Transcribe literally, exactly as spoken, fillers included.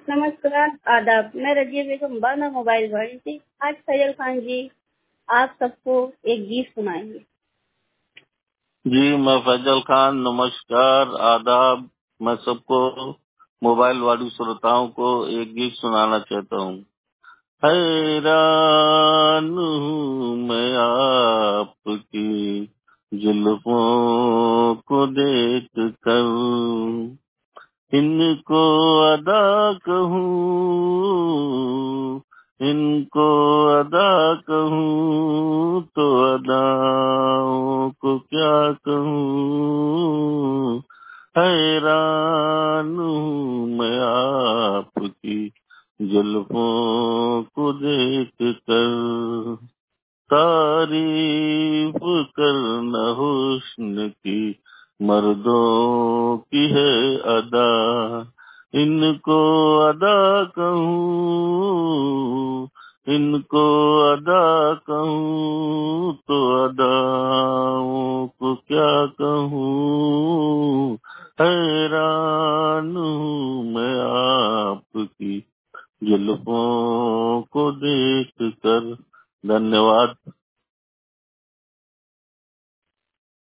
नमस्कार, आदाब। मैं रजिया बेगम बाना मोबाइल वाली थी। आज फैजल खान जी आप सबको एक गीत सुनाएंगे। जी, मैं फैजल खान, नमस्कार, आदाब। मैं सबको मोबाइल वाली श्रोताओं को एक गीत सुनाना चाहता हूँ। हैरान हूँ मैं आपकी जुल्फों को देख कर, इनको अदा कहूँ, इनको अदा कहूँ तो अदाओं को क्या कहूँ। हैरान हूँ मैं आपकी जुल्फों को देख कर, तारीफ करना हुस्न की मर्दों की है अदा, इनको अदा कहूँ, इनको अदा कहूँ तो अदाओं को क्या कहूँ। हैरान हूँ मैं आपकी जुल्फों को देख कर। धन्यवाद।